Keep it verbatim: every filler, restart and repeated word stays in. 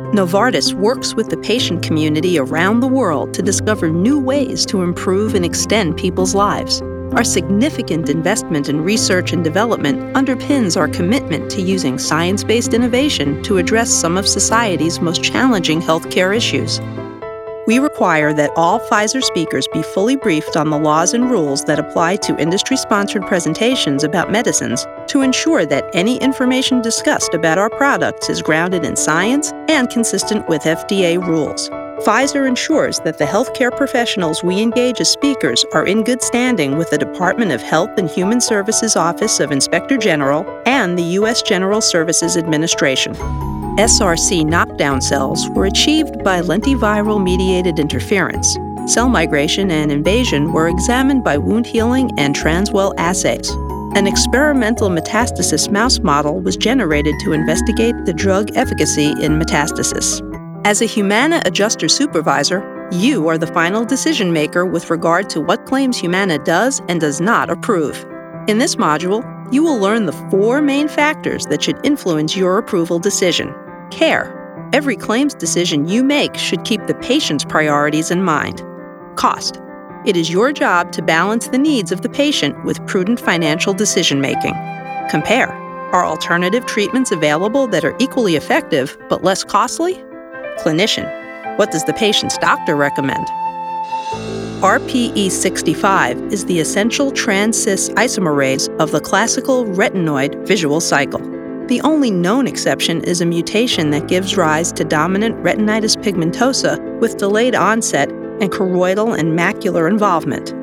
Novartis works with the patient community around the world to discover new ways to improve and extend people's lives. Our significant investment in research and development underpins our commitment to using science-based innovation to address some of society's most challenging healthcare issues. We require that all Pfizer speakers be fully briefed on the laws and rules that apply to industry-sponsored presentations about medicines to ensure that any information discussed about our products is grounded in science and consistent with F D A rules. Pfizer ensures that the healthcare professionals we engage as speakers are in good standing with the Department of Health and Human Services Office of Inspector General and the U S General Services Administration. S R C knockdown cells were achieved by lentiviral-mediated interference. Cell migration and invasion were examined by wound healing and Transwell assays. An experimental metastasis mouse model was generated to investigate the drug efficacy in metastasis. As a Humana Adjuster Supervisor, you are the final decision maker with regard to what claims Humana does and does not approve. In this module, you will learn the four main factors that should influence your approval decision. Care. Every claims decision you make should keep the patient's priorities in mind. Cost. It is your job to balance the needs of the patient with prudent financial decision-making. Compare. Are alternative treatments available that are equally effective but less costly? Clinician. What does the patient's doctor recommend? R P E sixty-five is the essential trans-cis isomerase of the classical retinoid visual cycle. The only known exception is a mutation that gives rise to dominant retinitis pigmentosa with delayed onset and choroidal and macular involvement.